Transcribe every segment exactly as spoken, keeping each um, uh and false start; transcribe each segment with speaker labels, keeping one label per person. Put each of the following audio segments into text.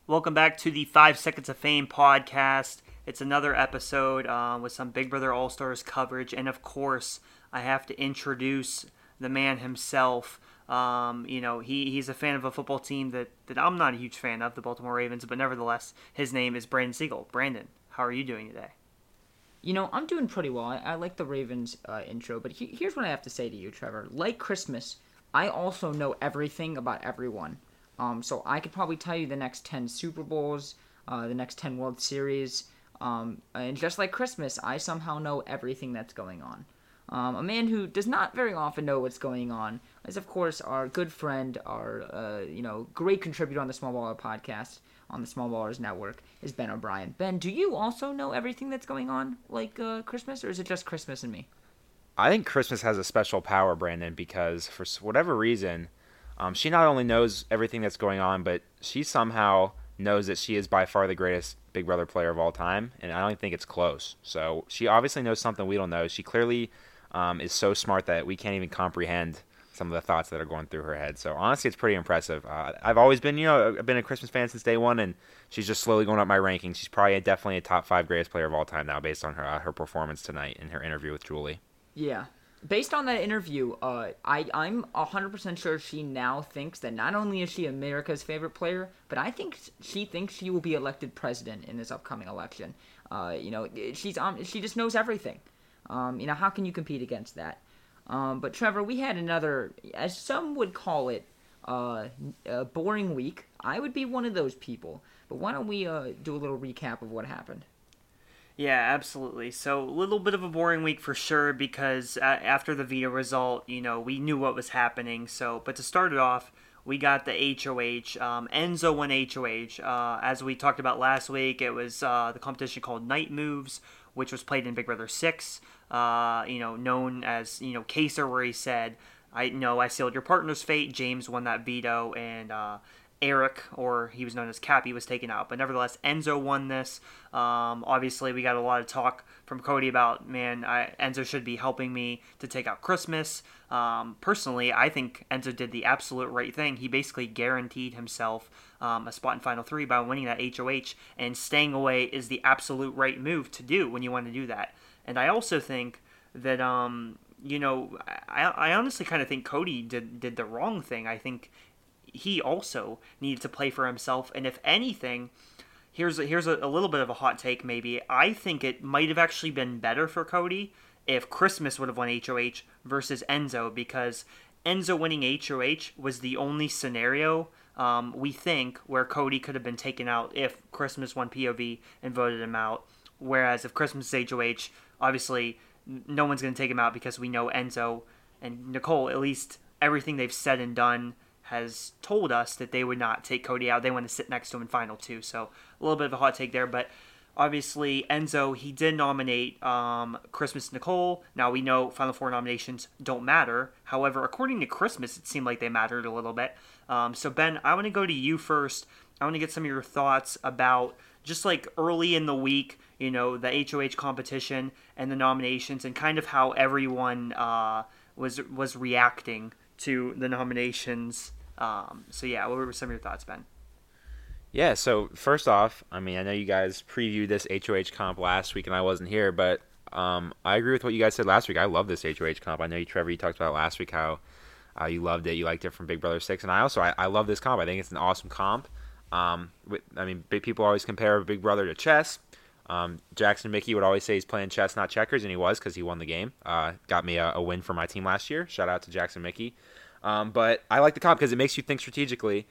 Speaker 1: Welcome back to the Five Seconds of Fame podcast. It's another episode uh, with some Big Brother All-Stars coverage, and of course, I have to introduce the man himself. Um, you know, he, he's a fan of a football team that, that I'm not a huge fan of, the Baltimore Ravens, but nevertheless, his name is Brandon Siegel. Brandon, how are you doing today?
Speaker 2: You know, I'm doing pretty well. I, I like the Ravens uh, intro, but he, here's what I have to say to you, Trevor. Like Christmas, I also know everything about everyone. Um, so I could probably tell you the next ten Super Bowls, uh, the next ten World Series, um, and just like Christmas, I somehow know everything that's going on. Um, a man who does not very often know what's going on is, of course, our good friend, our uh, you know great contributor on the Small Baller podcast on the Small Ballers Network is Ben O'Brien. Ben, do you also know everything that's going on like uh, Christmas, or is it just Christmas and me?
Speaker 3: I think Christmas has a special power, Brandon, because for whatever reason, um, she not only knows everything that's going on, but she somehow knows that she is by far the greatest Big Brother player of all time, and I don't think it's close. So she obviously knows something we don't know. She clearly um, is so smart that we can't even comprehend some of the thoughts that are going through her head. So honestly, it's pretty impressive. Uh, I've always been, you know, I've been a Christmas fan since day one, and she's just slowly going up my rankings. She's probably definitely a top five greatest player of all time now, based on her uh, her performance tonight in her interview with Julie.
Speaker 2: Yeah. Based on that interview, uh, I, I'm one hundred percent sure she now thinks that not only is she America's favorite player, but I think she thinks she will be elected president in this upcoming election. Uh, you know, she's um, she just knows everything. Um, you know, how can you compete against that? Um, but Trevor, we had another, as some would call it, uh, a boring week. I would be one of those people. But why don't we uh, do a little recap of what happened?
Speaker 1: Yeah, absolutely. So, a little bit of a boring week for sure because uh, after the veto result, you know, we knew what was happening. So, but to start it off, we got the H O H. Um, Enzo won H O H. Uh, as we talked about last week, it was uh, the competition called Night Moves, which was played in Big Brother six, uh, you know, known as, you know, Kaser, where he said, I know I sealed your partner's fate. James won that veto, and uh, Eric, or he was known as Cappy, was taken out. But nevertheless, Enzo won this. Um, obviously, we got a lot of talk from Cody about, man, I, Enzo should be helping me to take out Christmas. Um, personally, I think Enzo did the absolute right thing. He basically guaranteed himself um, a spot in Final Three by winning that H O H, and staying away is the absolute right move to do when you want to do that. And I also think that, um, you know, I, I honestly kind of think Cody did, did the wrong thing. I think he also needed to play for himself, and if anything, here's a, here's a, a little bit of a hot take maybe. I think it might have actually been better for Cody if Christmas would have won H O H versus Enzo, because Enzo winning H O H was the only scenario um, we think where Cody could have been taken out if Christmas won P O V and voted him out, whereas if Christmas is H O H, obviously no one's going to take him out because we know Enzo and Nicole, at least everything they've said and done has told us that they would not take Cody out. They want to sit next to him in Final Two. So a little bit of a hot take there. But obviously, Enzo, he did nominate um, Christmas Nicole. Now, we know Final Four nominations don't matter. However, according to Christmas, it seemed like they mattered a little bit. Um, so, Ben, I want to go to you first. I want to get some of your thoughts about just like early in the week, you know, the H O H competition and the nominations, and kind of how everyone uh, was was reacting to the nominations. Um, so yeah, what were some of your thoughts, Ben?
Speaker 3: Yeah, so first off, I mean, I know you guys previewed this H O H comp last week and I wasn't here, but um, I agree with what you guys said last week. I love this H O H comp. I know you, Trevor, you talked about it last week how uh, you loved it. You liked it from Big Brother six, and I also, I, I love this comp. I think it's an awesome comp. Um, with, I mean, big people always compare Big Brother to chess. Um, Jackson Mickey would always say he's playing chess, not checkers, and he was because he won the game. Uh, got me a, a win for my team last year. Shout out to Jackson Mickey. Um, but I like the comp because it makes you think strategically.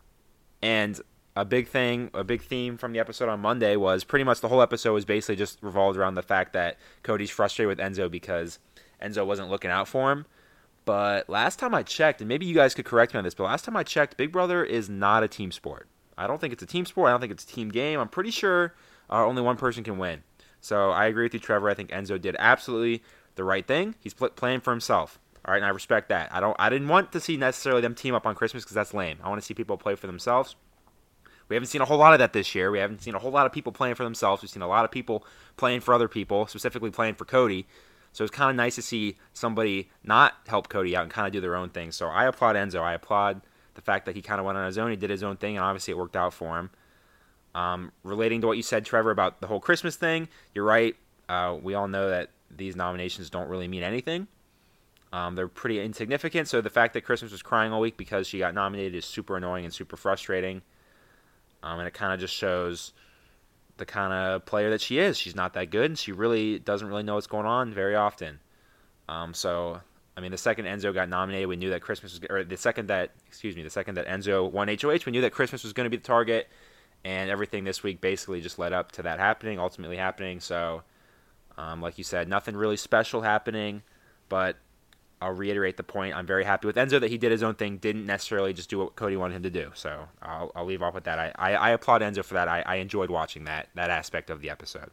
Speaker 3: And a big thing, a big theme from the episode on Monday was pretty much the whole episode was basically just revolved around the fact that Cody's frustrated with Enzo because Enzo wasn't looking out for him. But last time I checked, and maybe you guys could correct me on this, but last time I checked, Big Brother is not a team sport. I don't think it's a team sport. I don't think it's a team game. I'm pretty sure uh, only one person can win. So I agree with you, Trevor. I think Enzo did absolutely the right thing. He's pl- playing for himself. All right, and I respect that. I don't. I didn't want to see necessarily them team up on Christmas because that's lame. I want to see people play for themselves. We haven't seen a whole lot of that this year. We haven't seen a whole lot of people playing for themselves. We've seen a lot of people playing for other people, specifically playing for Cody. So it's kind of nice to see somebody not help Cody out and kind of do their own thing. So I applaud Enzo. I applaud the fact that he kind of went on his own. He did his own thing, and obviously it worked out for him. Um, relating to what you said, Trevor, about the whole Christmas thing, you're right. Uh, we all know that these nominations don't really mean anything. Um, they're pretty insignificant, so the fact that Christmas was crying all week because she got nominated is super annoying and super frustrating. Um, and it kind of just shows the kind of player that she is. She's not that good, and she really doesn't really know what's going on very often. Um, so, I mean, the second Enzo got nominated, we knew that Christmas was, or the second that, excuse me, the second that Enzo won H O H, we knew that Christmas was going to be the target, and everything this week basically just led up to that happening, ultimately happening. So, um, like you said, nothing really special happening, but I'll reiterate the point. I'm very happy with Enzo that he did his own thing, didn't necessarily just do what Cody wanted him to do. So I'll, I'll leave off with that. I, I, I applaud Enzo for that. I, I enjoyed watching that that aspect of the episode.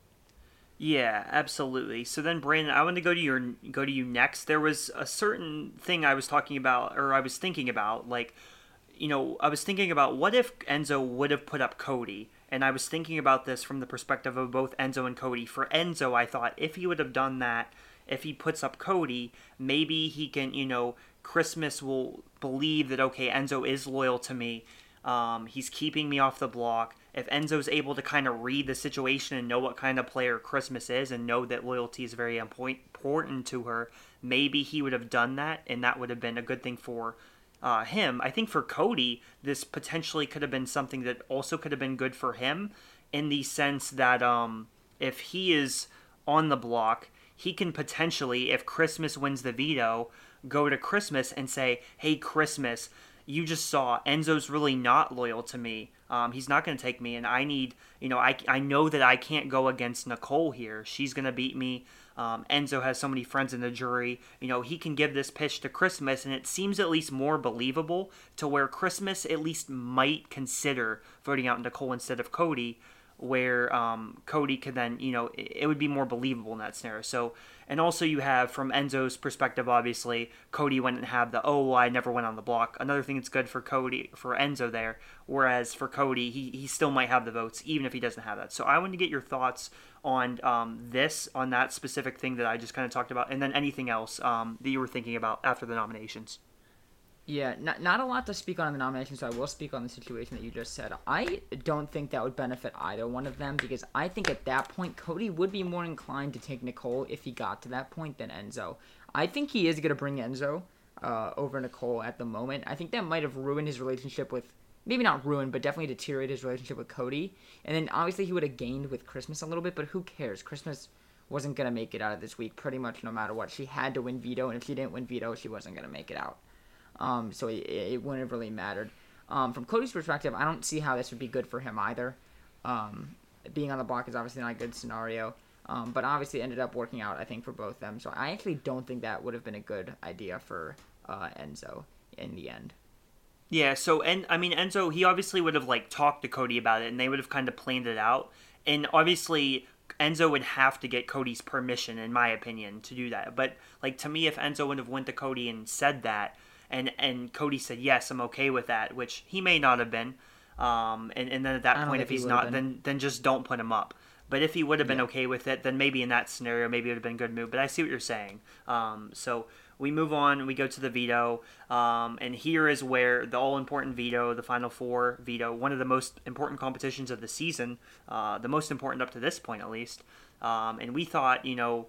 Speaker 1: Yeah, absolutely. So then, Brandon, I want to go to your go to you next. There was a certain thing I was talking about, or I was thinking about, like, you know, I was thinking about what if Enzo would have put up Cody, and I was thinking about this from the perspective of both Enzo and Cody. For Enzo, I thought if he would have done that, if he puts up Cody, maybe he can, you know, Christmas will believe that, okay, Enzo is loyal to me. Um, he's keeping me off the block. If Enzo's able to kind of read the situation and know what kind of player Christmas is and know that loyalty is very important to her, maybe he would have done that, and that would have been a good thing for uh, him. I think for Cody, this potentially could have been something that also could have been good for him in the sense that um, if he is on the block, he can potentially, if Christmas wins the veto, go to Christmas and say, hey, Christmas, you just saw Enzo's really not loyal to me. Um, he's not going to take me, and I need, you know, I, I know that I can't go against Nicole here. She's going to beat me. Um, Enzo has so many friends in the jury. You know, he can give this pitch to Christmas, and it seems at least more believable to where Christmas at least might consider voting out Nicole instead of Cody, where um, Cody could then, you know, it, it would be more believable in that scenario. So, and also you have, from Enzo's perspective, obviously, Cody wouldn't have the, oh, well, I never went on the block. Another thing that's good for Cody, for Enzo there, whereas for Cody, he, he still might have the votes, even if he doesn't have that. So I want to get your thoughts on um, this, on that specific thing that I just kind of talked about, and then anything else um, that you were thinking about after the nominations.
Speaker 2: Yeah, not, not a lot to speak on in the nomination, so I will speak on the situation that you just said. I don't think that would benefit either one of them, because I think at that point, Cody would be more inclined to take Nicole if he got to that point than Enzo. I think he is going to bring Enzo uh, over Nicole at the moment. I think that might have ruined his relationship with, maybe not ruined, but definitely deteriorated his relationship with Cody. And then obviously he would have gained with Christmas a little bit, but who cares? Christmas wasn't going to make it out of this week pretty much no matter what. She had to win veto, and if she didn't win veto, she wasn't going to make it out. Um, so it, it wouldn't have really mattered. Um, from Cody's perspective, I don't see how this would be good for him either. Um, being on the block is obviously not a good scenario, um, but obviously it ended up working out, I think, for both of them. So I actually don't think that would have been a good idea for uh, Enzo in the end.
Speaker 1: Yeah, so, and I mean, Enzo, he obviously would have, like, talked to Cody about it, and they would have kind of planned it out. And obviously, Enzo would have to get Cody's permission, in my opinion, to do that. But, like, to me, if Enzo would have went to Cody and said that, And and Cody said, yes, I'm okay with that, which he may not have been. Um, and, and then at that point, if he's not, then then just don't put him up. But if he would have been yeah. okay with it, then maybe in that scenario, maybe it would have been a good move. But I see what you're saying. Um, so we move on. We go to the veto. Um, and here is where the all-important veto, the Final Four veto, one of the most important competitions of the season, uh, the most important up to this point at least. Um, and we thought, you know,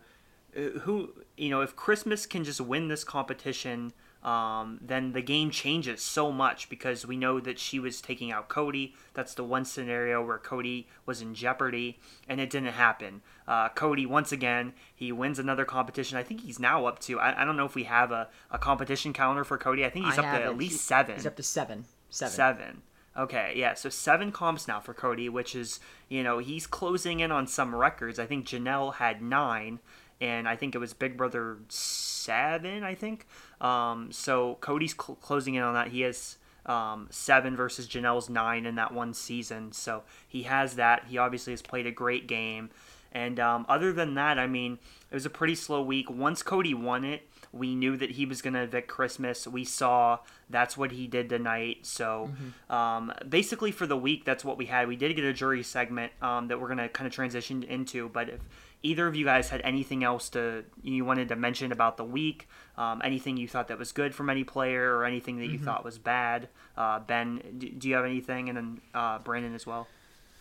Speaker 1: who, you know, if Christmas can just win this competition, Um, then the game changes so much because we know that she was taking out Cody. That's the one scenario where Cody was in jeopardy, and it didn't happen. Uh, Cody, once again, he wins another competition. I think he's now up to, I, I don't know if we have a, a competition calendar for Cody. I think he's
Speaker 2: I
Speaker 1: up to at least seven.
Speaker 2: He's up to seven. Seven.
Speaker 1: Seven. Okay, yeah, so seven comps now for Cody, which is, you know, he's closing in on some records. I think Janelle had nine, and I think it was Big Brother seven, I think. Um, so Cody's cl- closing in on that. He has um, seven versus Janelle's nine in that one season. So he has that. He obviously has played a great game. And um, other than that, I mean, it was a pretty slow week. Once Cody won it, we knew that he was going to evict Christmas. We saw that's what he did tonight. So mm-hmm. um, basically for the week, that's what we had. We did get a jury segment um, that we're going to kind of transition into. But if either of you guys had anything else to you wanted to mention about the week, um, anything you thought that was good from any player or anything that you mm-hmm. thought was bad, uh, Ben, do, do you have anything? And then uh, Brandon as well.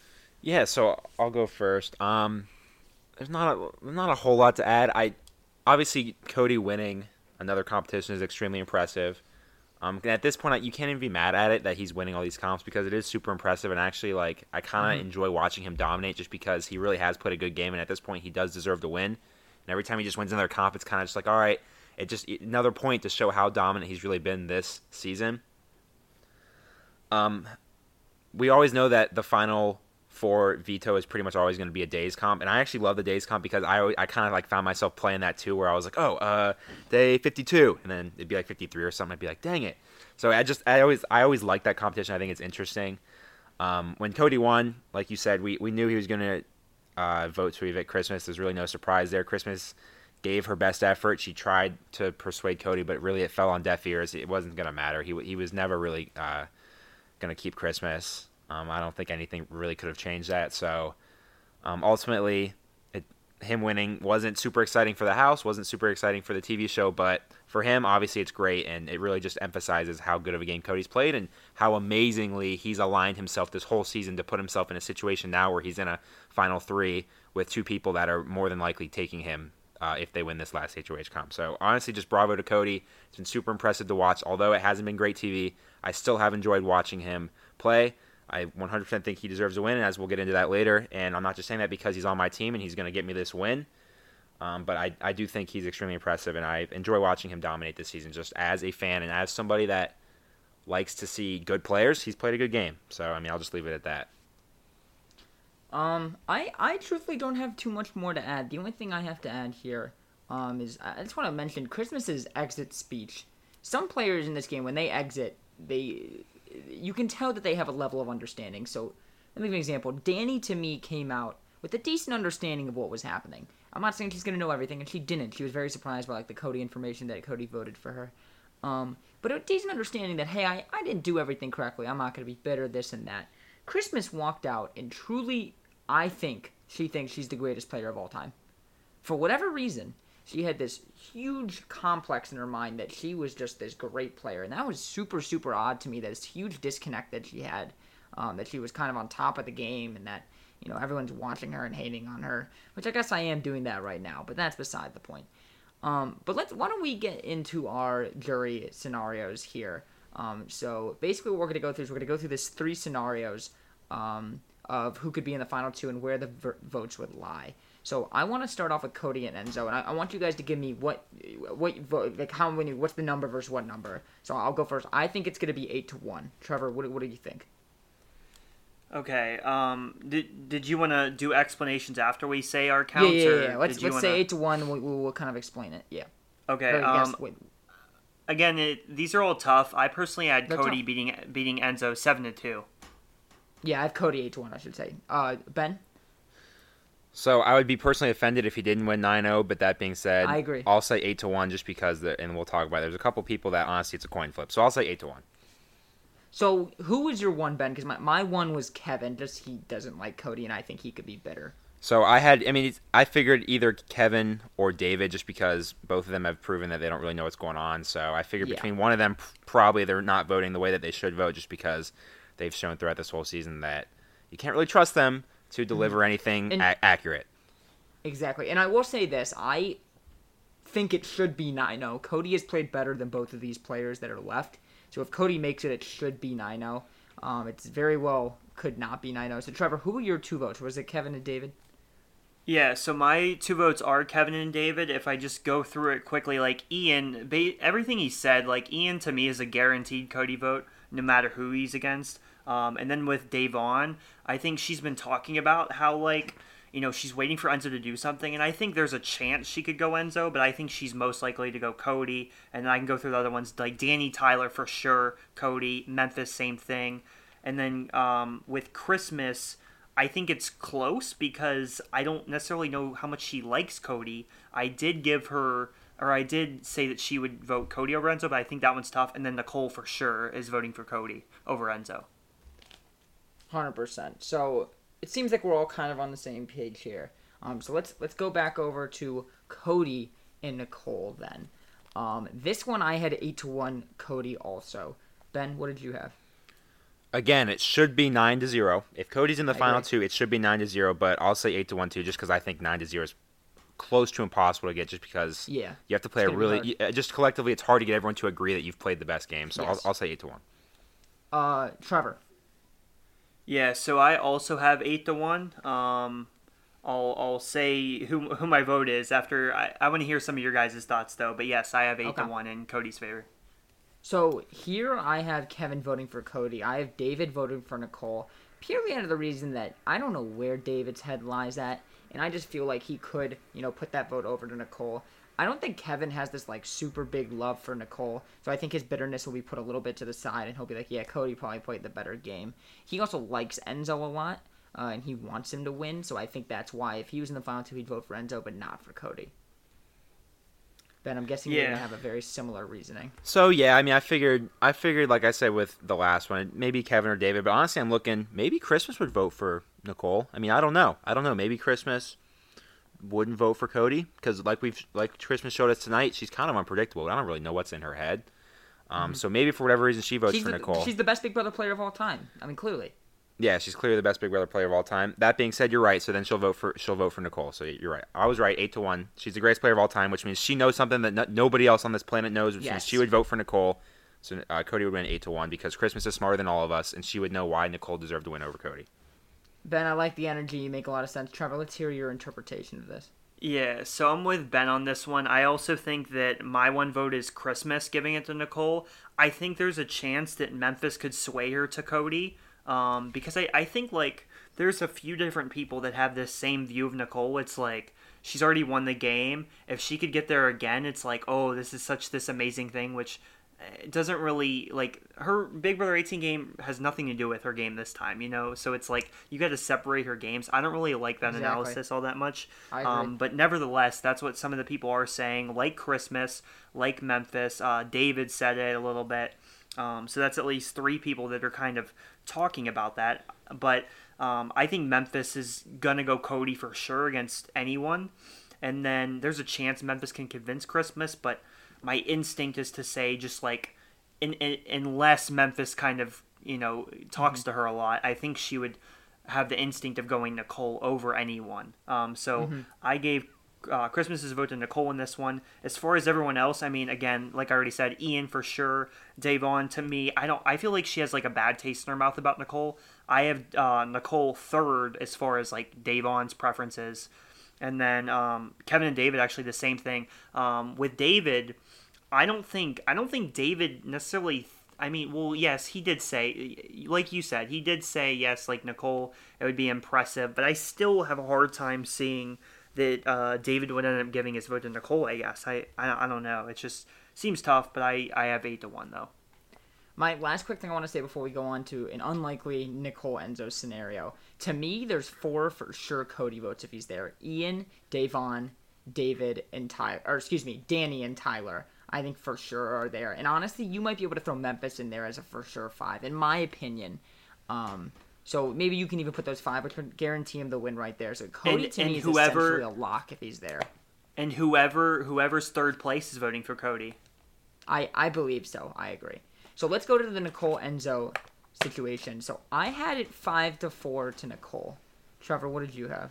Speaker 3: Yeah, so I'll go first. Um, there's not a, not a whole lot to add. I obviously Cody winning another competition is extremely impressive. Um, and at this point, you can't even be mad at it that he's winning all these comps because it is super impressive. And actually, like I kind of
Speaker 2: Mm-hmm.
Speaker 3: enjoy watching him dominate just because he really has put a good game. And at this point, he does deserve to win. And every time he just wins another comp, it's kind of just like, all right, it just another point to show how dominant he's really been this season. Um, we always know that the final for Veto is pretty much always going to be a days comp, and I actually love the days comp because I always, I kind of like found myself playing that too, where I was like, oh, uh, day fifty-two, and then it'd be like fifty-three or something. I'd be like, dang it. So I just I always I always like that competition. I think it's interesting. Um, when Cody won, like you said, we, we knew he was going to uh, vote to evict Christmas. There's really no surprise there. Christmas gave her best effort. She tried to persuade Cody, but really it fell on deaf ears. It wasn't going to matter. He he was never really uh, going to keep Christmas. Um, I don't think anything really could have changed that. So um, ultimately, it, him winning wasn't super exciting for the house, wasn't super exciting for the T V show, but for him, obviously, it's great, and it really just emphasizes how good of a game Cody's played and how amazingly he's aligned himself this whole season to put himself in a situation now where he's in a final three with two people that are more than likely taking him uh, if they win this last H O H comp. So honestly, just bravo to Cody. It's been super impressive to watch. Although it hasn't been great T V, I still have enjoyed watching him play. I one hundred percent think he deserves a win, as we'll get into that later. And I'm not just saying that because he's on my team and he's going to get me this win. Um, but I, I do think he's extremely impressive, and I enjoy watching him dominate this season just as a fan and as somebody that likes to see good players. He's played a good game. So, I mean, I'll just leave it at that.
Speaker 2: Um, I, I truthfully don't have too much more to add. The only thing I have to add here um, is I just want to mention Christmas's exit speech. Some players in this game, when they exit, they you can tell that they have a level of understanding. So, let me give you an example. Danny, to me, came out with a decent understanding of what was happening. I'm not saying she's going to know everything, and she didn't. She was very surprised by like the Cody information that Cody voted for her. Um, but a decent understanding that, hey, I, I didn't do everything correctly. I'm not going to be bitter, this and that. Christmas walked out and truly, I think, she thinks she's the greatest player of all time. For whatever reason, she had this huge complex in her mind that she was just this great player. And that was super, super odd to me, this huge disconnect that she had, um, that she was kind of on top of the game and that, you know, everyone's watching her and hating on her, which I guess I am doing that right now, but that's beside the point. Um, but let's, why don't we get into our jury scenarios here? Um, so basically what we're going to go through is we're going to go through this three scenarios um, of who could be in the final two and where the v- votes would lie. So I want to start off with Cody and Enzo, and I, I want you guys to give me what, what vote, like how many, what's the number versus what number. So I'll go first. I think it's going to be eight to one. Trevor, what, what do you think?
Speaker 1: Okay. Um. Did Did you want to do explanations after we say our
Speaker 2: Yeah,
Speaker 1: counts?
Speaker 2: yeah,
Speaker 1: or
Speaker 2: yeah. Let's
Speaker 1: did you
Speaker 2: let's
Speaker 1: wanna...
Speaker 2: say eight to one. We'll, we'll, we'll kind of explain it. Yeah.
Speaker 1: Okay.
Speaker 2: Or,
Speaker 1: Um.
Speaker 2: yes, wait.
Speaker 1: Again, it, these are all tough. I personally had
Speaker 2: They're
Speaker 1: Cody
Speaker 2: tough.
Speaker 1: beating beating Enzo seven to two.
Speaker 2: Yeah, I have Cody eight to one. I should say. Uh, Ben.
Speaker 3: So I would be personally offended if he didn't win nine oh, but that being said,
Speaker 2: I agree.
Speaker 3: I'll say eight to one just because, the, and we'll talk about it. There's a couple people that honestly it's a coin flip. So I'll say eight to one.
Speaker 2: So who was your one, Ben? Because my, my one was Kevin. Just he doesn't like Cody, and I think he could be bitter.
Speaker 3: So I had, I mean, it's, I figured either Kevin or David just because both of them have proven that they don't really know what's going on. So I figured
Speaker 2: Yeah.
Speaker 3: between one of them, probably they're not voting the way that they should vote just because they've shown throughout this whole season that you can't really trust them to deliver anything
Speaker 2: And-
Speaker 3: a- accurate.
Speaker 2: Exactly. And I will say this. I think it should be nine oh. Cody has played better than both of these players that are left. So if Cody makes it, it should be nine oh. Um, it's very well could not be nine oh. So Trevor, who were your two votes? Was it Kevin and David?
Speaker 1: Yeah, so my two votes are Kevin and David. If I just go through it quickly, like Ian, ba- everything he said, like Ian to me is a guaranteed Cody vote, no matter who he's against. Um, and then with Davon, I think she's been talking about how, like, you know, she's waiting for Enzo to do something, and I think there's a chance she could go Enzo, but I think she's most likely to go Cody, and then I can go through the other ones, like Danny, Tyler for sure, Cody, Memphis, same thing. And then um, with Christmas, I think it's close because I don't necessarily know how much she likes Cody. I did give her, or I did say that she would vote Cody over Enzo, but I think that one's tough. And then Nicole for sure is voting for Cody over Enzo.
Speaker 2: one hundred percent. So it seems like we're all kind of on the same page here. Um, so let's let's go back over to Cody and Nicole then. Um, this one I had eight to one Cody also. Ben, what did you have?
Speaker 3: Again, it should be nine to zero. If Cody's in the
Speaker 2: I
Speaker 3: final
Speaker 2: agree.
Speaker 3: two, it should be nine to zero. But I'll say eight to one too, just because I think nine to zero is close to impossible to get. Just because
Speaker 2: Yeah.
Speaker 3: you have to play
Speaker 2: It's
Speaker 3: a
Speaker 2: gonna be
Speaker 3: really you- uh, just collectively, it's hard to get everyone to agree that you've played the best game. So
Speaker 2: Yes.
Speaker 3: I'll, I'll say eight to one.
Speaker 2: Uh, Trevor.
Speaker 1: Yeah, so I also have eight to one. Um, I'll I'll say who who my vote is after. I, I want to hear some of your guys' thoughts though. But yes, I have eight
Speaker 2: Okay.
Speaker 1: to one in Cody's favor.
Speaker 2: So here I have Kevin voting for Cody. I have David voting for Nicole. Purely out of the reason that I don't know where David's head lies at, and I just feel like he could, you know, put that vote over to Nicole. I don't think Kevin has this like super big love for Nicole, so I think his bitterness will be put a little bit to the side, and he'll be like, "Yeah, Cody probably played the better game." He also likes Enzo a lot, uh, and he wants him to win, so I think that's why if he was in the final two, he'd vote for Enzo, but not for Cody. Ben, I'm guessing you're
Speaker 1: Yeah.
Speaker 2: gonna have a very similar reasoning.
Speaker 3: So yeah, I mean, I figured, I figured, like I said with the last one, maybe Kevin or David. But honestly, I'm looking. Maybe Christmas would vote for Nicole. I mean, I don't know. I don't know. Maybe Christmas wouldn't vote for Cody because, like we've, like Christmas showed us tonight, she's kind of unpredictable. I don't really know what's in her head. Um, so maybe for whatever reason she votes
Speaker 2: She's
Speaker 3: for
Speaker 2: the,
Speaker 3: Nicole.
Speaker 2: she's the best Big Brother player of all time. I mean, clearly.
Speaker 3: Yeah, she's clearly the best Big Brother player of all time. That being said, you're right. So then she'll vote for she'll vote for Nicole. So you're right. I was right, eight to one. She's the greatest player of all time, which means she knows something that no, nobody else on this planet knows. Which
Speaker 2: Yes.
Speaker 3: means she would vote for Nicole. So uh, Cody would win eight to one because Christmas is smarter than all of us, and she would know why Nicole deserved to win over Cody.
Speaker 2: Ben, I like the energy. You make a lot of sense. Trevor, let's hear your interpretation of this.
Speaker 1: Yeah, so I'm with Ben on this one. I also think that my one vote is Christmas giving it to Nicole. I think there's a chance that Memphis could sway her to Cody. Um, because I, I think like there's a few different people that have this same view of Nicole. It's like she's already won the game. If she could get there again, it's like, oh, this is such this amazing thing, which it doesn't really like her Big Brother eighteen game has nothing to do with her game this time, you know. So it's like you got to separate her games. I don't really like that
Speaker 2: Exactly.
Speaker 1: analysis all that much.
Speaker 2: I agree.
Speaker 1: Um, but nevertheless, that's what some of the people are saying. Like Christmas, like Memphis. Uh, David said it a little bit. Um, so that's at least three people that are kind of talking about that. But um, I think Memphis is gonna go Cody for sure against anyone. And then there's a chance Memphis can convince Christmas, but my instinct is to say just like in, in, unless Memphis kind of, you know, talks
Speaker 2: Mm-hmm.
Speaker 1: to her a lot, I think she would have the instinct of going Nicole over anyone. Um, so
Speaker 2: Mm-hmm.
Speaker 1: I gave uh, Christmas's vote to Nicole in this one. As far as everyone else, I mean, again, like I already said, Ian for sure. Davon, to me, I don't. I feel like she has like a bad taste in her mouth about Nicole. I have uh, Nicole third as far as like Davon's preferences. And then um, Kevin and David actually the same thing. Um, with David, I don't think I don't think David necessarily. I mean, well, yes, he did say, like you said, he did say yes, like Nicole, it would be impressive. But I still have a hard time seeing that uh, David would end up giving his vote to Nicole. I guess I, I I don't know. It just seems tough. But I I have eight to one though.
Speaker 2: My last quick thing I want to say before we go on to an unlikely Nicole Enzo scenario. To me, there's four for sure Cody votes if he's there. Ian, Davon, David, and Tyler. Or excuse me, Danny and Tyler. I think for sure are there. And honestly, you might be able to throw Memphis in there as a for sure five, in my opinion. Um, so maybe you can even put those five, which would guarantee him the win right there. So Cody
Speaker 1: And-
Speaker 2: to
Speaker 1: and
Speaker 2: me is
Speaker 1: whoever-
Speaker 2: essentially a lock if he's there.
Speaker 1: And whoever whoever's third place is voting for Cody.
Speaker 2: I, I believe so. I agree. So let's go to the Nicole Enzo situation. So I had it five to four to Nicole. Trevor, what did you have?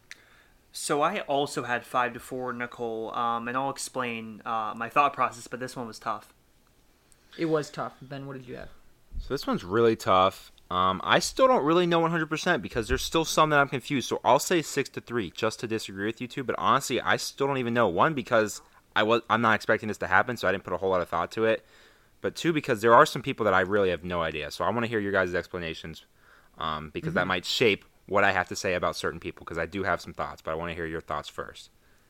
Speaker 1: So I also had five to four Nicole, um, and I'll explain uh, my thought process. But this one was tough.
Speaker 2: It was tough. Ben, what did you have?
Speaker 3: So this one's really tough. Um, I still don't really know one hundred percent because there's still some that I'm confused. So I'll say six to three just to disagree with you two. But honestly, I still don't even know. One, because I was I'm not expecting this to happen, so I didn't put a whole lot of thought to it. But two, because there are some people that I really have no idea. So I want to hear your guys' explanations um, because
Speaker 2: Mm-hmm.
Speaker 3: that might shape what I have to say about certain people because I do have some thoughts, but I want to hear your thoughts first.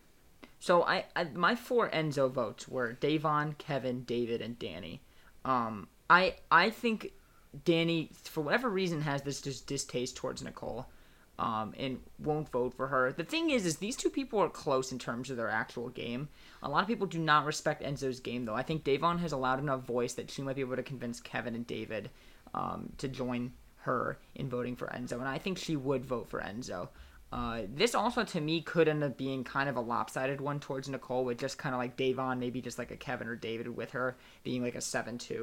Speaker 2: So I, I my four Enzo votes were Davon, Kevin, David, and Danny. Um, I I think Danny, for whatever reason, has this just distaste towards Nicole, um, and won't vote for her. The thing is, is these two people are close in terms of their actual game. A lot of people do not respect Enzo's game, though. I think Davon has a loud enough voice that she might be able to convince Kevin and David um, to join her in voting for Enzo, and I think she would vote for Enzo. Uh, this also, to me, could end up being kind of a lopsided one towards Nicole, with just kind of like Davon, maybe just like a Kevin or David with her, being like a seven two.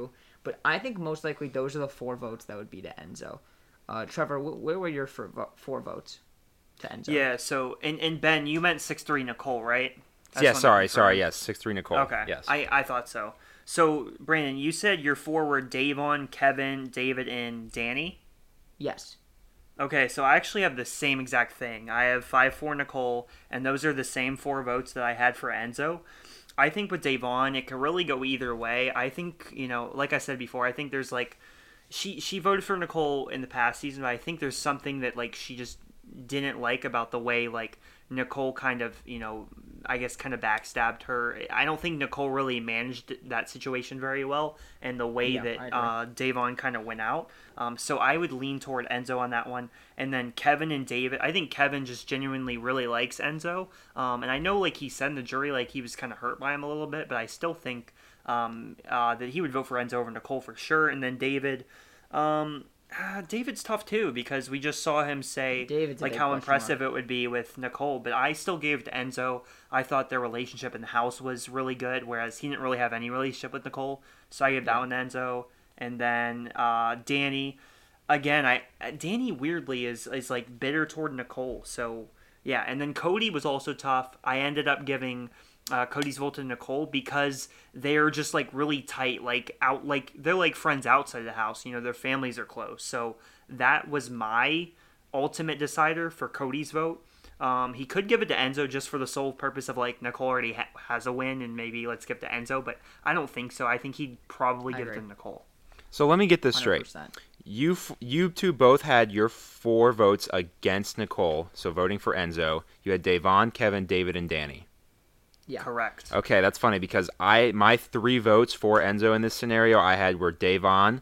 Speaker 2: But I think most likely those are the four votes that would be to Enzo. Uh, Trevor, wh- where were your four, vo- four votes to Enzo?
Speaker 1: Yeah. So and and Ben, you meant six three Nicole, right? That's
Speaker 3: yeah,
Speaker 1: what I'm
Speaker 3: sorry, sorry.
Speaker 1: confirming.
Speaker 3: Yes, six three Nicole.
Speaker 1: Okay.
Speaker 3: Yes.
Speaker 1: I, I thought so. So, Brandon, you said your four were Davon, Kevin, David, and Danny?
Speaker 2: Yes.
Speaker 1: Okay, so I actually have the same exact thing. I have five four Nicole, and those are the same four votes that I had for Enzo. I think with Davon, it could really go either way. I think, you know, like I said before, I think there's like she she voted for Nicole in the past season, but I think there's something that like she just didn't like about the way like Nicole kind of, you know, I guess kind of backstabbed her. I don't think Nicole really managed that situation very well, and the way
Speaker 2: Yeah, I
Speaker 1: that
Speaker 2: agree.
Speaker 1: uh, Davon kind of went out. Um, so I would lean toward Enzo on that one, and then Kevin and David. I think Kevin just genuinely really likes Enzo, um, and I know like he said in the jury like he was kind of hurt by him a little bit, but I still think um, uh, that he would vote for Enzo over Nicole for sure. And then David. Um, Uh, David's tough too because we just saw him say
Speaker 2: David's a
Speaker 1: like
Speaker 2: big
Speaker 1: how
Speaker 2: question
Speaker 1: impressive it would be with Nicole, but I still gave it to Enzo. I thought their relationship in the house was really good, whereas he didn't really have any relationship with Nicole, so I gave that one to Enzo. And then uh, Danny, again, I Danny weirdly is is like bitter toward Nicole, so yeah. And then Cody was also tough. I ended up giving uh, Cody's vote to Nicole because they're just like really tight, like out, like they're like friends outside the house. You know, their families are close. So that was my ultimate decider for Cody's vote. Um, he could give it to Enzo just for the sole purpose of like Nicole already ha- has a win and maybe let's give it to Enzo, but I don't think so. I think he'd probably
Speaker 2: I
Speaker 1: give it to
Speaker 2: agree.
Speaker 1: Nicole.
Speaker 3: So let me get this
Speaker 2: one
Speaker 3: straight.
Speaker 2: hundred percent.
Speaker 3: You f- you two both had your four votes against Nicole, so voting for Enzo. You had Davon, Kevin, David, and Danny.
Speaker 2: Yeah.
Speaker 1: Correct.
Speaker 3: Okay, that's funny because I my three votes for Enzo in this scenario I had were Davon,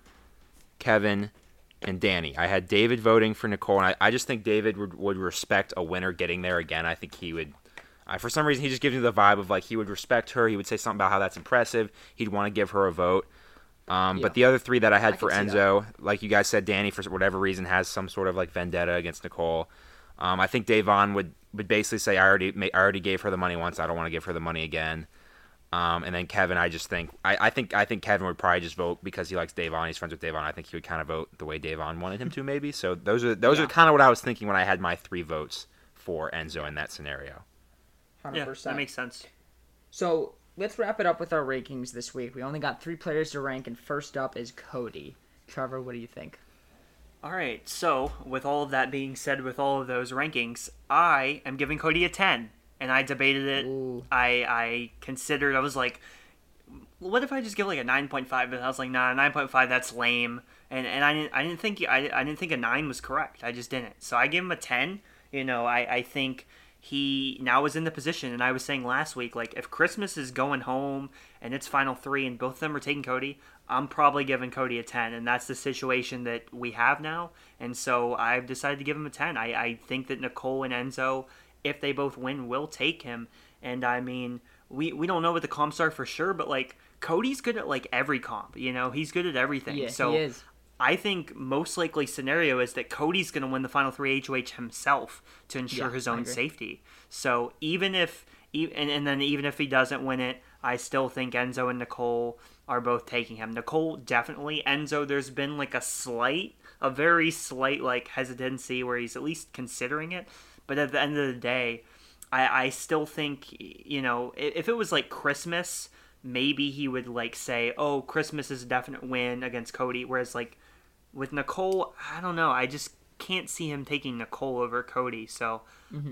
Speaker 3: Kevin, and Danny. I had David voting for Nicole, and I, I just think David would, would respect a winner getting there again. I think he would. I, for some reason, he just gives me the vibe of like he would respect her. He would say something about how that's impressive. He'd want to give her a vote. Um,
Speaker 2: Yeah.
Speaker 3: But the other three that I had
Speaker 2: I
Speaker 3: for
Speaker 2: can see
Speaker 3: Enzo, like you guys said, Danny for whatever reason has some sort of like vendetta against Nicole. Um, I think Davon would, would basically say I already ma- I already gave her the money once. I don't want to give her the money again. Um, and then Kevin, I just think I, I think I think Kevin would probably just vote because he likes Davon. He's friends with Davon. I think he would kind of vote the way Davon wanted him to, maybe. So those are those
Speaker 2: Yeah.
Speaker 3: are kind of what I was thinking when I had my three votes for Enzo in that scenario.
Speaker 2: one hundred
Speaker 1: Yeah,
Speaker 2: percent.
Speaker 1: that makes sense.
Speaker 2: So let's wrap it up with our rankings this week. We only got three players to rank, and first up is Cody. Trevor, what do you think?
Speaker 1: All right, so with all of that being said, with all of those rankings, I am giving Cody a ten, and I debated it.
Speaker 2: Ooh.
Speaker 1: I I considered. I was like, what if I just give like a nine point five? But I was like, nah, nine point five. That's lame. And and I didn't I didn't think I, I didn't think a nine was correct. I just didn't. So I gave him a ten. You know, I I think he now is in the position, and I was saying last week, like if Christmas is going home and it's final three, and both of them are taking Cody, I'm probably giving Cody a ten, and that's the situation that we have now. And so I've decided to give him a ten. I, I think that Nicole and Enzo, if they both win, will take him. And I mean, we, we don't know what the comps are for sure, but like Cody's good at like every comp, you know, he's good at everything.
Speaker 2: Yeah,
Speaker 1: so
Speaker 2: he is.
Speaker 1: I think most likely scenario is that Cody's going to win the final three H O H himself to ensure
Speaker 2: Yeah,
Speaker 1: his
Speaker 2: I
Speaker 1: own
Speaker 2: agree.
Speaker 1: safety. So even if, e- and, and then even if he doesn't win it, I still think Enzo and Nicole are both taking him. Nicole definitely. Enzo, there's been like a slight, a very slight like hesitancy where he's at least considering it. But at the end of the day, I, I still think, you know, i- if it was like Christmas, maybe he would like say, oh, Christmas is a definite win against Cody. Whereas like with Nicole, I don't know. I just can't see him taking Nicole over Cody. So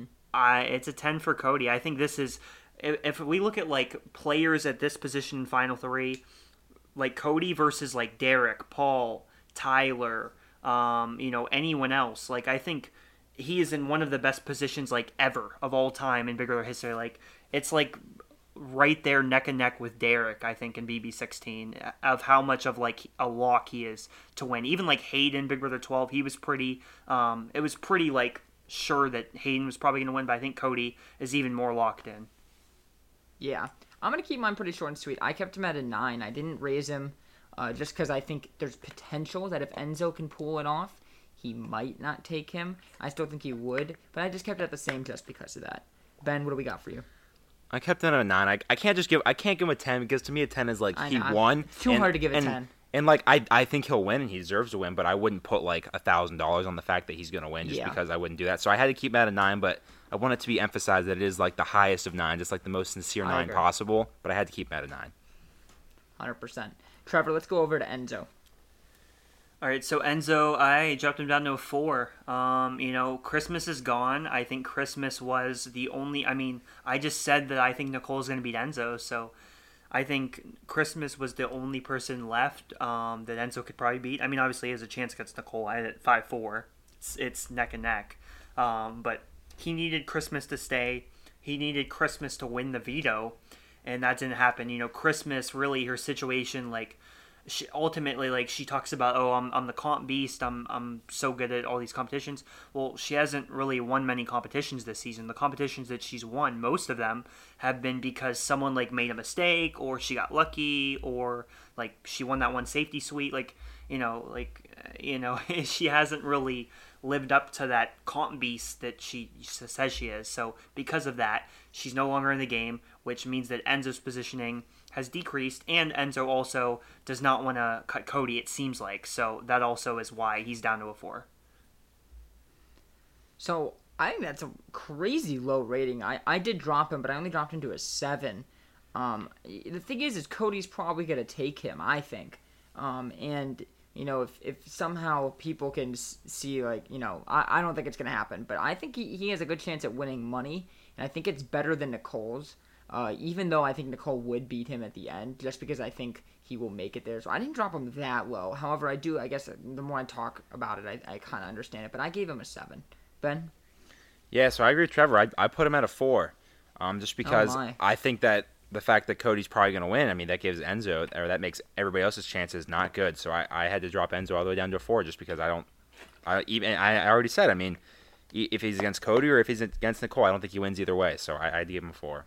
Speaker 1: I it's a ten for Cody. I think this is, if, if we look at like players at this position in Final Three, like Cody versus like Derek, Paul, Tyler, um, you know, anyone else. Like I think he is in one of the best positions like ever of all time in Big Brother history. Like it's like right there neck and neck with Derek, I think, in B B sixteen of how much of like a lock he is to win. Even like Hayden, Big Brother twelve, he was pretty. Um, it was pretty like sure that Hayden was probably going to win, but I think Cody is even more locked in.
Speaker 2: Yeah. I'm going to keep mine pretty short and sweet. I kept him at a nine. I didn't raise him uh, just because I think there's potential that if Enzo can pull it off, he might not take him. I still think he would, but I just kept it at the same just because of that. Ben, what do we got for you?
Speaker 3: I kept it at a nine. I, I can't just give I can't give him a ten because to me a ten is like
Speaker 2: I
Speaker 3: he
Speaker 2: know.
Speaker 3: won.
Speaker 2: It's too
Speaker 3: and-
Speaker 2: hard to give a
Speaker 3: and,
Speaker 2: ten.
Speaker 3: And like I, I think he'll win and he deserves to win, but I wouldn't put like a thousand dollars on the fact that he's gonna win just
Speaker 2: Yeah.
Speaker 3: because I wouldn't do that. So I had to keep him at a nine, but I want it to be emphasized that it is like the highest of nines. It's like the most sincere
Speaker 2: I
Speaker 3: nine
Speaker 2: agree.
Speaker 3: possible, but I had to keep him at a nine.
Speaker 2: one hundred percent. Trevor, let's go over to Enzo.
Speaker 1: All right, so Enzo, I dropped him down to a four. Um, you know, Christmas is gone. I think Christmas was the only. I mean, I just said that I think Nicole's going to beat Enzo, so I think Christmas was the only person left um, that Enzo could probably beat. I mean, obviously, he has a chance against Nicole. I had it five four. It's, it's neck and neck. Um, but he needed Christmas to stay. He needed Christmas to win the veto, and that didn't happen. You know, Christmas, really, her situation, like, she ultimately, like, she talks about, oh, I'm I'm the comp beast. I'm I'm so good at all these competitions. Well, she hasn't really won many competitions this season. The competitions that she's won, most of them have been because someone like made a mistake, or she got lucky, or like she won that one safety suite. Like, you know, like uh, you know, she hasn't really lived up to that comp beast that she says she is. So because of that, she's no longer in the game, which means that Enzo's positioning has decreased, and Enzo also does not want to cut Cody, it seems like. So that also is why he's down to a four.
Speaker 2: So I think that's a crazy low rating. I, I did drop him, but I only dropped him to a seven. Um, the thing is, is Cody's probably going to take him, I think. Um, and, you know, if, if somehow people can see, like, you know, I, I don't think it's going to happen, but I think he, he has a good chance at winning money, and I think it's better than Nicole's. Uh, even though I think Nicole would beat him at the end, just because I think he will make it there. So I didn't drop him that low. However, I do, I guess, the more I talk about it, I, I kind of understand it. But I gave him a seven. Ben?
Speaker 3: Yeah, so I agree with Trevor. I, I put him at a four, um, just because
Speaker 2: my.
Speaker 3: I think that the fact that Cody's probably going to win, I mean, that gives Enzo, or that makes everybody else's chances not good. So I, I had to drop Enzo all the way down to a four just because I don't, I even I, I already said, I mean, if he's against Cody or if he's against Nicole, I don't think he wins either way. So I, I had to give him a four.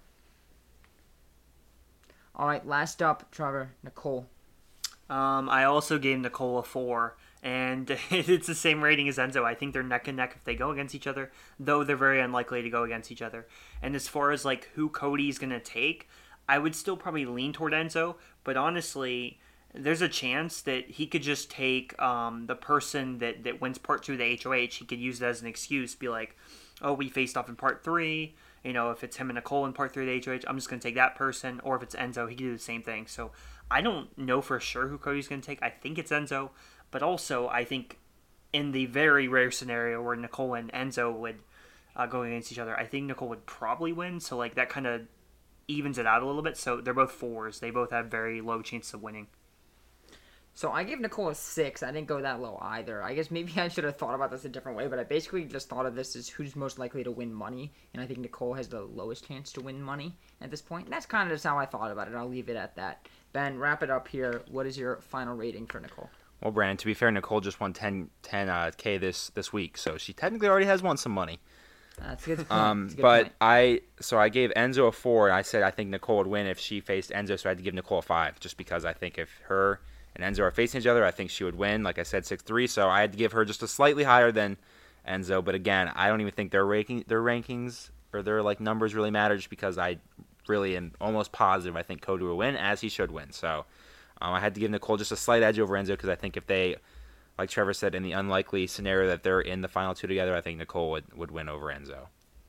Speaker 2: All right, last up, Trevor, Nicole.
Speaker 1: Um, I also gave Nicole a four, and it's the same rating as Enzo. I think they're neck and neck if they go against each other, though they're very unlikely to go against each other. And as far as like who Cody's gonna take, I would still probably lean toward Enzo, but honestly, there's a chance that he could just take um, the person that, that wins part two of the H O H. He could use it as an excuse, be like, oh, we faced off in part three. You know, if it's him and Nicole in part three of the H O H, I'm just going to take that person. Or if it's Enzo, he can do the same thing. So I don't know for sure who Cody's going to take. I think it's Enzo. But also, I think in the very rare scenario where Nicole and Enzo would uh, go against each other, I think Nicole would probably win. So, like, that kind of evens it out a little bit. So they're both fours. They both have very low chances of winning.
Speaker 2: So I gave Nicole a six. I didn't go that low either. I guess maybe I should have thought about this a different way, but I basically just thought of this as who's most likely to win money, and I think Nicole has the lowest chance to win money at this point. And that's kind of just how I thought about it. I'll leave it at that. Ben, wrap it up here. What is your final rating for Nicole?
Speaker 3: Well, Brandon, to be fair, Nicole just won ten, ten uh, K this, this week, so she technically already has won some money.
Speaker 2: That's a good point.
Speaker 3: Um,
Speaker 2: That's a good
Speaker 3: but
Speaker 2: point.
Speaker 3: I so I gave Enzo a four, and I said I think Nicole would win if she faced Enzo, so I had to give Nicole a five, just because I think if her and Enzo are facing each other, I think she would win. Like I said, six three, so I had to give her just a slightly higher than Enzo. But again, I don't even think their ranking, their rankings or their like numbers really matter, just because I really am almost positive I think Cody will win, as he should win. So um, I had to give Nicole just a slight edge over Enzo, because I think if they, like Trevor said, in the unlikely scenario that they're in the final two together, I think Nicole would, would win over Enzo.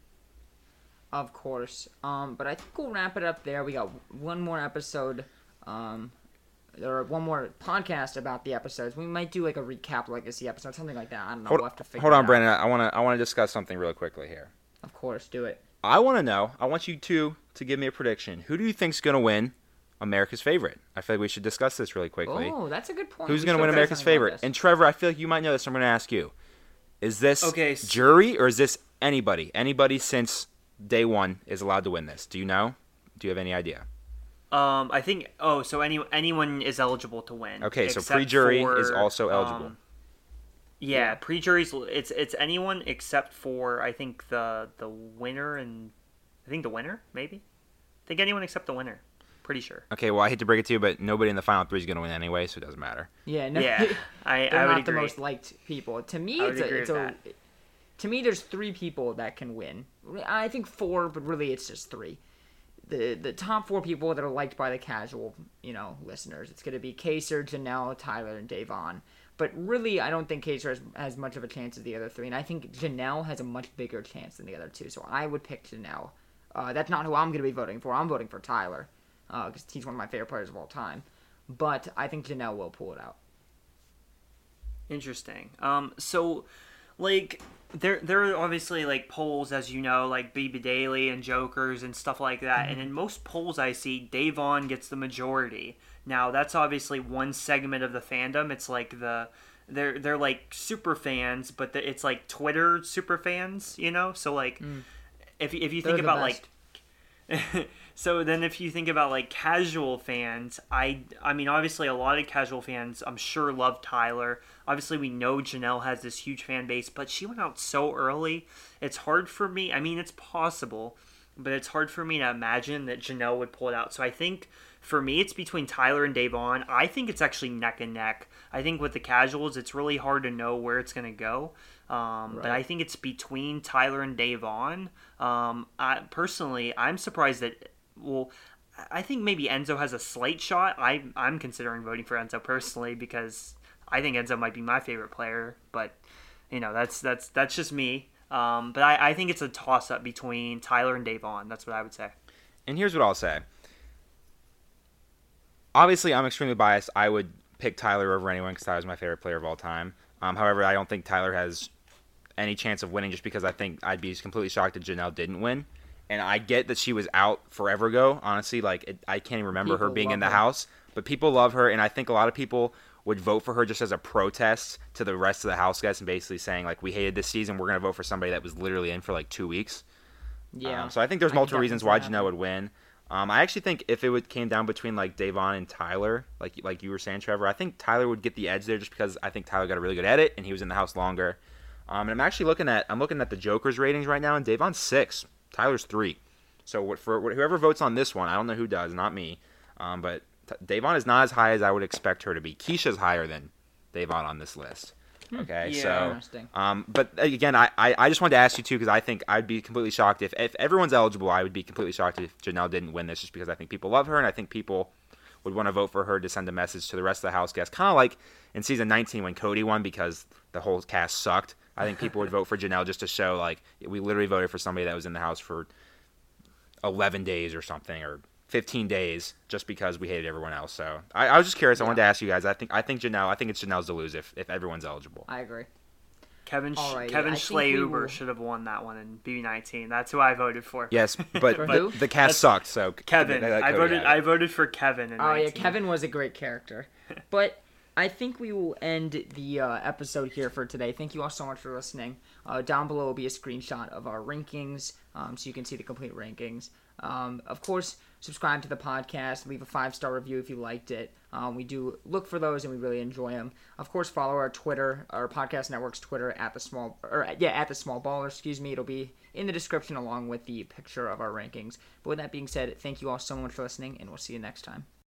Speaker 2: Of course. Um, but I think we'll wrap it up there. We got one more episode. Um, or one more podcast about the episodes. We might do like a recap legacy episode, something like that. I don't know.
Speaker 3: Hold,
Speaker 2: we'll have to figure
Speaker 3: hold
Speaker 2: it
Speaker 3: on,
Speaker 2: out.
Speaker 3: Brandon. I want to I want to discuss something really quickly here.
Speaker 2: Of course, do it.
Speaker 3: I want to know. I want you two to give me a prediction. Who do you think's going to win America's Favorite? I feel like we should discuss this really quickly.
Speaker 2: Oh, that's a good point.
Speaker 3: Who's
Speaker 2: We
Speaker 3: going to
Speaker 2: should
Speaker 3: win
Speaker 2: say
Speaker 3: America's
Speaker 2: something about
Speaker 3: Favorite?
Speaker 2: this.
Speaker 3: And Trevor, I feel like you might know this. So I'm going to ask you: Is this
Speaker 1: Okay, s-
Speaker 3: jury or is this anybody? Anybody since day one is allowed to win this. Do you know? Do you have any idea?
Speaker 1: Um, I think. Oh, so any anyone is eligible to win.
Speaker 3: Okay, so
Speaker 1: except
Speaker 3: pre-jury
Speaker 1: for,
Speaker 3: is also eligible.
Speaker 1: um, yeah,
Speaker 2: Yeah.
Speaker 1: pre-jury's it's it's anyone except for I think the the winner and I think the winner maybe. I think anyone except the winner. Pretty sure.
Speaker 3: Okay, well, I hate to break it to you, but nobody in the final three is going to win anyway, so it doesn't matter.
Speaker 2: Yeah, no,
Speaker 1: Yeah, I
Speaker 2: they're
Speaker 1: I would
Speaker 2: not
Speaker 1: agree.
Speaker 2: the most liked people. To me,
Speaker 1: I would
Speaker 2: it's a,
Speaker 1: agree
Speaker 2: it's
Speaker 1: with
Speaker 2: a. To me, there's three people that can win. I think four, but really it's just three. the the top four people that are liked by the casual, you know, listeners. It's going to be Kaser, Janelle, Tyler, and Davon. But really, I don't think Kaser has, has much of a chance as the other three, and I think Janelle has a much bigger chance than the other two. So I would pick Janelle. Uh, that's not who I'm going to be voting for. I'm voting for Tyler because uh, he's one of my favorite players of all time. But I think Janelle will pull it out.
Speaker 1: Interesting. Um, so, like, there there are obviously, like, polls, as you know, like Baby Daily and Jokers and stuff like that. Mm-hmm. And in most polls I see, Davon gets the majority. Now, that's obviously one segment of the fandom. It's like the... They're, they're like, super fans, but the, it's, like, Twitter super fans, you know? So, like... Mm. If if you think about best. like, so then if you think about like casual fans, I I mean obviously a lot of casual fans I'm sure love Tyler. Obviously we know Janelle has this huge fan base, but she went out so early. It's hard for me. I mean it's possible, but it's hard for me to imagine that Janelle would pull it out. So I think for me it's between Tyler and Davon. I think it's actually neck and neck. I think with the casuals it's really hard to know where it's gonna go. Um, right. But I think it's between Tyler and Davon. Um, I, personally, I'm surprised that, well, I think maybe Enzo has a slight shot. I, I'm considering voting for Enzo personally because I think Enzo might be my favorite player. But, you know, that's that's that's just me. Um, but I, I think it's a toss-up between Tyler and Davon. That's what I would say.
Speaker 3: And here's what I'll say. Obviously, I'm extremely biased. I would pick Tyler over anyone because Tyler's my favorite player of all time. Um, however, I don't think Tyler has any chance of winning just because I think I'd be completely shocked if Janelle didn't win. And I get that she was out forever ago. Honestly, like it, I can't even remember people her being in the her. house. But people love her, and I think a lot of people would vote for her just as a protest to the rest of the house guests and basically saying, like, we hated this season. We're going to vote for somebody that was literally in for, like, two weeks. Yeah. Um, so I think there's multiple reasons why Janelle would win. Um, I actually think if it would came down between, like, Davon and Tyler, like like you were saying, Trevor, I think Tyler would get the edge there just because I think Tyler got a really good edit, and he was in the house longer. Um, and I'm actually looking at I'm looking at the Joker's ratings right now, and Davon's six, Tyler's three. So what, for whoever votes on this one, I don't know who does, not me. Um, but t- Davon is not as high as I would expect her to be. Keisha's higher than Davon on this list. Okay,
Speaker 2: yeah.
Speaker 3: so um, but again, I, I, I just wanted to ask you too because I think I'd be completely shocked if if everyone's eligible. I would be completely shocked if Janelle didn't win this, just because I think people love her and I think people would want to vote for her to send a message to the rest of the house guests, kind of like in season nineteen when Cody won because the whole cast sucked. I think people would vote for Janelle just to show, like, we literally voted for somebody that was in the house for eleven days or something, or fifteen days, just because we hated everyone else. So I, I was just curious. Yeah. I wanted to ask you guys. I think I think Janelle. I think it's Janelle's to lose if, if everyone's eligible.
Speaker 2: I agree.
Speaker 1: Kevin Sh- Kevin Schlehuber will... should have won that one in B B nineteen. That's who I voted for.
Speaker 3: Yes, but, but the cast That's... sucked. So
Speaker 1: Kevin, I, I voted. I voted for Kevin. In
Speaker 2: oh
Speaker 1: nineteen.
Speaker 2: Yeah, Kevin was a great character, but. I think we will end the uh, episode here for today. Thank you all so much for listening. Uh, down below will be a screenshot of our rankings, um, so you can see the complete rankings. Um, of course, subscribe to the podcast. Leave a five-star review if you liked it. Um, we do look for those, and we really enjoy them. Of course, follow our Twitter, our podcast network's Twitter at the small, or yeah, at the small baller. Excuse me. It'll be in the description along with the picture of our rankings. But with that being said, thank you all so much for listening, and we'll see you next time.